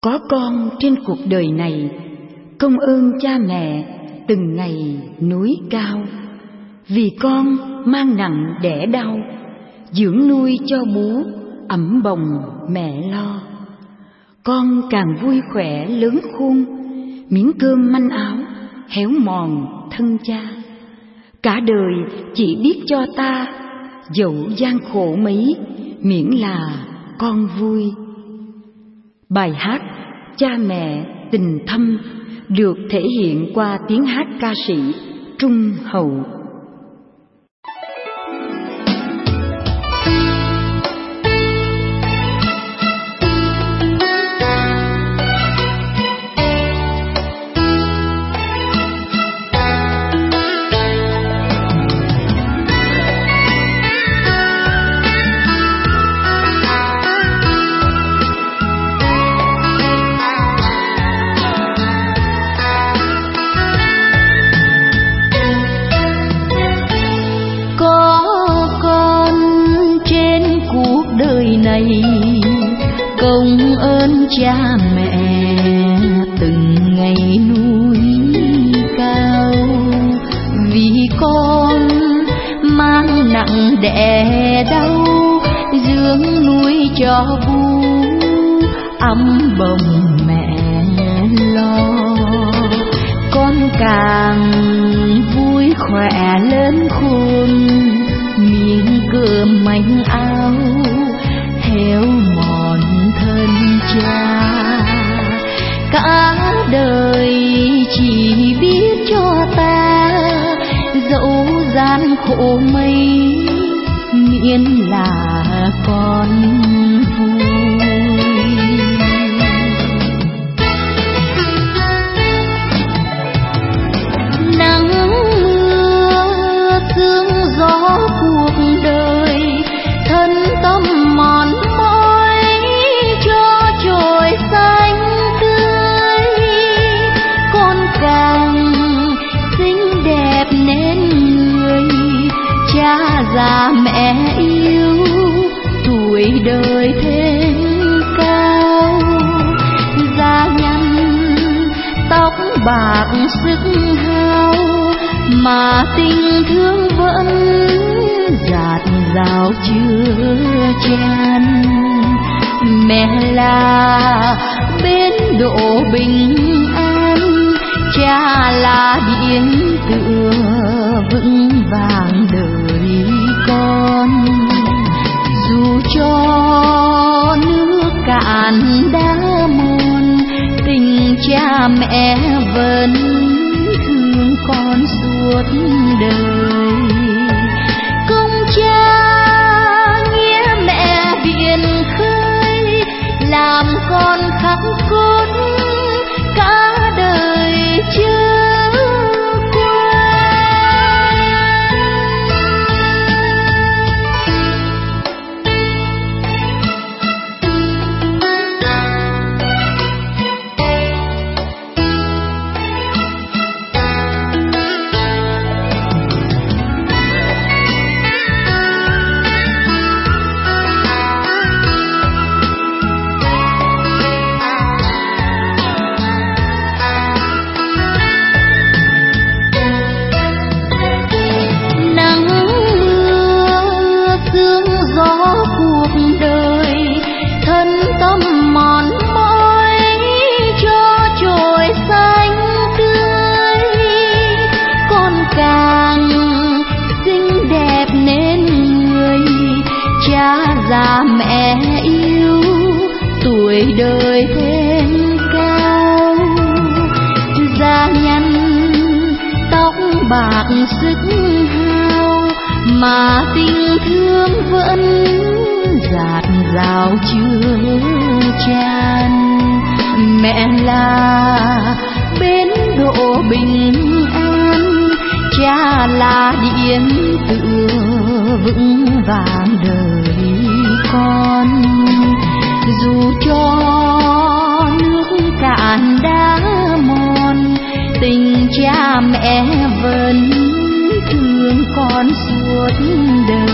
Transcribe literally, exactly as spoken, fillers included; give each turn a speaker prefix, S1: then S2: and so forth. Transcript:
S1: Có con trên cuộc đời này, công ơn cha mẹ từng ngày núi cao. Vì con mang nặng đẻ đau, dưỡng nuôi cho bú, ẵm bồng mẹ lo. Con càng vui khỏe lớn khôn, miếng cơm manh áo héo mòn thân cha. Cả đời chỉ biết cho ta, dẫu gian khổ mấy, miễn là con vui. Bài hát Cha mẹ tình thâm được thể hiện qua tiếng hát ca sĩ Trung Hậu.
S2: Công ơn cha mẹ từng ngày nuôi cao. Vì con mang nặng đẻ đau, dưỡng nuôi cho bú, ẵm bồng mẹ lo. Con càng vui khỏe lớn khôn, miếng cơm manh áo héo mòn thân cha. Cả đời chỉ biết cho ta, dẫu gian khổ mấy, miễn là con vui. Nắng mưa sương gió cuộc đời, thân tâm mòn mỏi cho trồi xanh tươi. Con càng xinh đẹp nên người, cha già mẹ yêu, tuổi đời thêm cao. Da nhăn tóc bạc sức hao, mà tình thương vẫn dạt dào chưa chan. Mẹ là bến độ bình an, cha là điểm tựa vững vàng đời con. Dù cho nước cạn đá mòn, tình cha mẹ vẫn thương con suốt đời. Công cha nghĩa mẹ biển khơi, làm con khắc cốt cả đời chưa quên. Cha mẹ yêu, tuổi đời thêm cao. Da nhăn tóc bạc sức hao, mà tình thương vẫn dạt dào chưa chan. Mẹ là bến độ bình an, cha là điểm tựa vững vàng đời con. Dù cho nước cạn đá mòn, tình cha mẹ vẫn thương con suốt đời.